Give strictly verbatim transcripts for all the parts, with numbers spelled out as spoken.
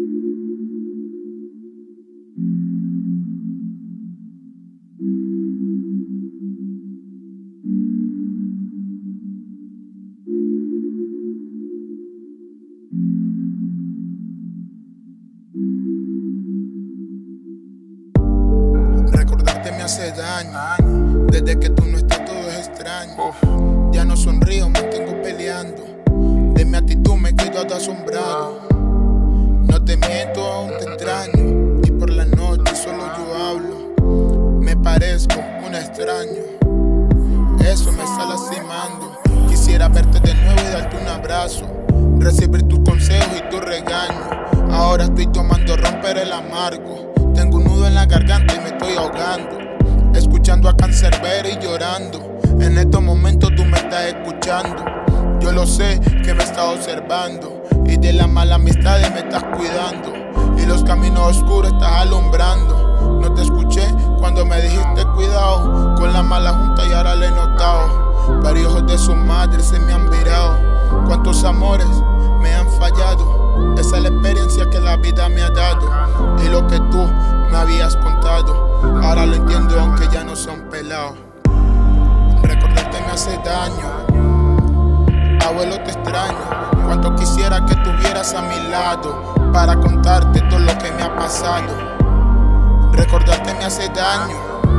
Recordarte me hace daño. Desde que tú no estás todo es extraño. Ya no sonrío, mantengo peleando. De mi actitud me quedo asombrado. No te miento, aún te extraño. Y por la noche solo yo hablo. Me parezco un extraño. Eso me está lastimando. Quisiera verte de nuevo y darte un abrazo. Recibir tus consejos y tu regaño. Ahora estoy tomando romper el amargo. Tengo un nudo en la garganta y me estoy ahogando. Escuchando a Canserbero y llorando. En estos momentos tú me estás escuchando. Yo lo sé que me estás observando. Y de las malas amistades me estás cuidando. Y los caminos oscuros estás alumbrando. No te escuché cuando me dijiste cuidado con la mala junta y ahora le he notado. Varios hijos de su madre se me han virado. Cuántos amores me han fallado. Esa es la experiencia que la vida me ha dado. Y lo que tú me habías contado, ahora lo entiendo aunque ya no son pelados. Recordarte me hace daño. Abuelo, te extraño. Cuánto quisiera que estuvieras a mi lado para contarte todo lo que me ha pasado. Recordarte me hace daño.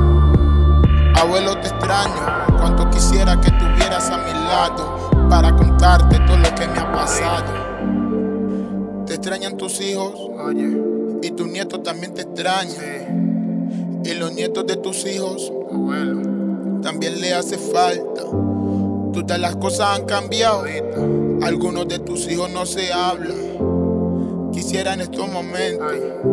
Abuelo, te extraño. Cuánto quisiera que estuvieras a mi lado para contarte todo lo que me ha pasado. Te extrañan tus hijos, oye, y tus nietos también te extrañan. Sí. Y los nietos de tus hijos, abuelo, también le hace falta. Todas las cosas han cambiado. Ahorita. Algunos de tus hijos no se hablan. Quisiera en estos momentos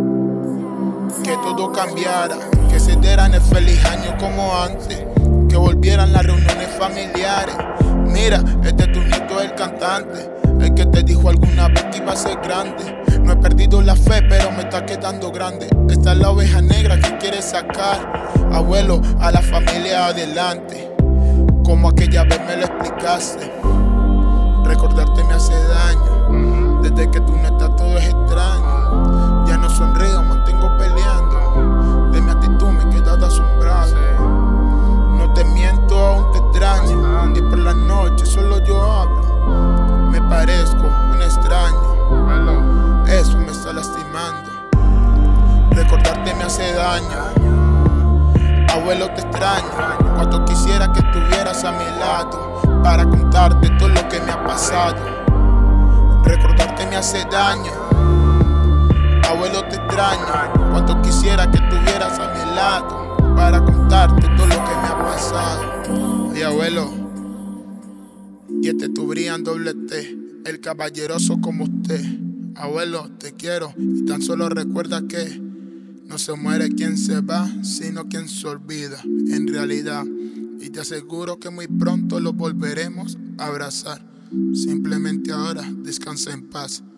que todo cambiara, que se dieran el feliz año como antes, que volvieran las reuniones familiares. Mira, este tu nieto es el cantante, el que te dijo alguna vez que iba a ser grande. No he perdido la fe, pero me está quedando grande. Esta es la oveja negra que quiere sacar, abuelo, a la familia adelante. Como aquella vez me lo explicaste. Recordarte me hace daño. Desde que tú no estás todo es extraño. Ya no sonrío, mantengo peleando. De mi actitud me he quedado asombrado. No te miento, aún te extraño. Y por las noches solo yo hablo. Me parezco un extraño. Eso me está lastimando. Recordarte me hace daño. Abuelo, te extraño. Cuánto quisiera que estuvieras a mi lado para contarte todo lo que me ha pasado. Recordarte me hace daño. Abuelo, te extraño. Cuánto quisiera que estuvieras a mi lado para contarte todo lo que me ha pasado. Y abuelo, y este tu brillan doble T, el caballeroso como usted. Abuelo, te quiero y tan solo recuerda que no se muere quien se va, sino quien se olvida en realidad. Y te aseguro que muy pronto lo volveremos a abrazar. Simplemente ahora descansa en paz.